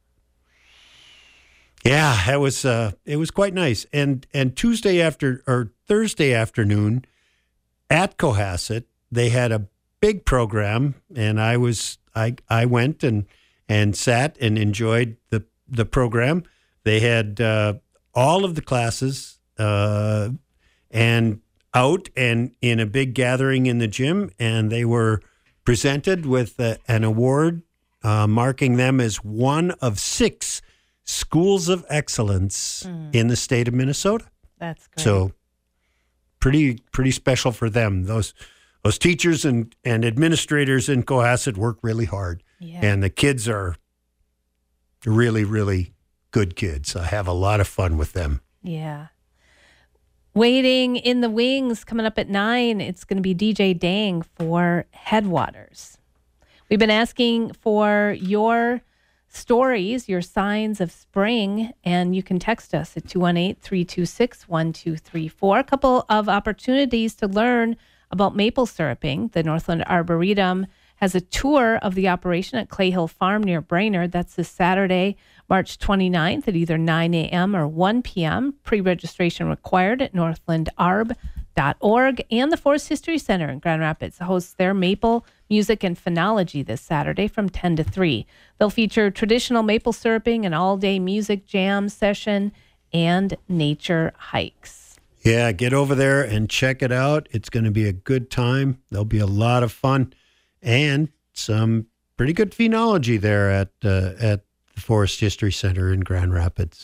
Yeah, it was uh, it was quite nice. And and Tuesday after or Thursday afternoon at Cohasset, they had a big program, and I was I I went and and sat and enjoyed the the program. They had uh, all of the classes uh, and out and in a big gathering in the gym, and they were presented with uh, an award uh, marking them as one of six schools of excellence mm. in the state of Minnesota. That's great. So pretty pretty special for them. Those those teachers and, and administrators in Cohasset work really hard. Yeah. And the kids are really, really good kids. I have a lot of fun with them. Yeah. Waiting in the wings, coming up at nine, it's going to be D J Dang for Headwaters. We've been asking for your stories, your signs of spring, and you can text us at two one eight, three two six, one two three four. A couple of opportunities to learn about maple syruping. The Northland Arboretum has a tour of the operation at Clay Hill Farm near Brainerd. That's this Saturday, March twenty-ninth at either nine a.m. or one p.m. Pre-registration required at northland arb dot org. And the Forest History Center in Grand Rapids hosts their maple music and phenology this Saturday from ten to three. They'll feature traditional maple syruping, an all-day music jam session, and nature hikes. Yeah, get over there and check it out. It's going to be a good time. There'll be a lot of fun and some pretty good phenology there at uh, at the Forest History Center in Grand Rapids.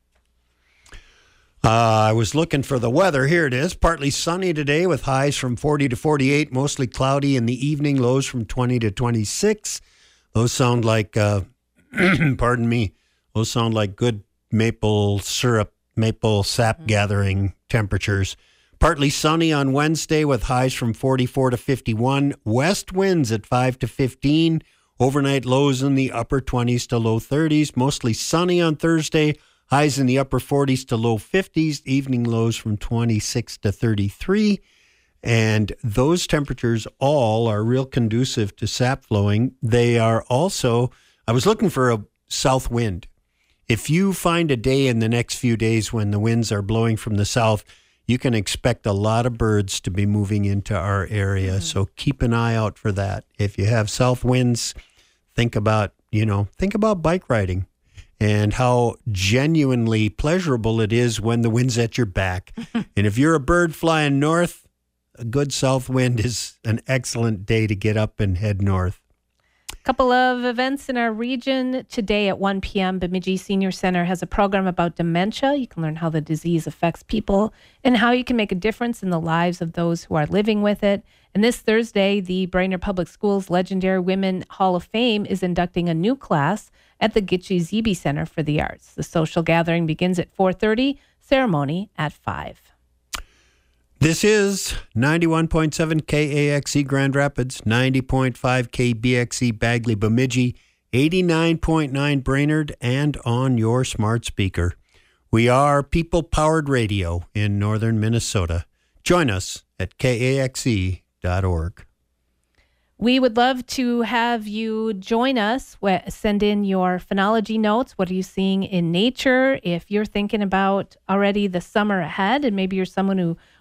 Uh, I was looking for the weather. Here it is. Partly sunny today with highs from forty to forty-eight, mostly cloudy in the evening, lows from twenty to twenty-six. Those sound like, uh, pardon me, those sound like good maple syrup, maple sap mm-hmm. gathering temperatures. Partly sunny on Wednesday with highs from forty-four to fifty-one. West winds at five to fifteen. Overnight lows in the upper twenties to low thirties. Mostly sunny on Thursday. Highs in the upper forties to low fifties. Evening lows from twenty-six to thirty-three. And those temperatures all are real conducive to sap flowing. They are also, I was looking for a south wind. If you find a day in the next few days when the winds are blowing from the south, you can expect a lot of birds to be moving into our area. Mm-hmm. So keep an eye out for that. If you have south winds, think about, you know, think about bike riding and how genuinely pleasurable it is when the wind's at your back. And if you're a bird flying north, a good south wind is an excellent day to get up and head north. Couple of events in our region today at one p.m. Bemidji Senior Center has a program about dementia. You can learn how the disease affects people and how you can make a difference in the lives of those who are living with it. And this Thursday, the Brainerd Public Schools Legendary Women Hall of Fame is inducting a new class at the Gitche Zebe Center for the Arts. The social gathering begins at four thirty, ceremony at five. This is ninety-one point seven K A X E Grand Rapids, ninety point five K B X E Bagley Bemidji, eighty-nine point nine Brainerd, and on your smart speaker. We are people-powered radio in northern Minnesota. Join us at K A X E dot org. We would love to have you join us. Send in your phenology notes. What are you seeing in nature? If you're thinking about already the summer ahead, and maybe you're someone who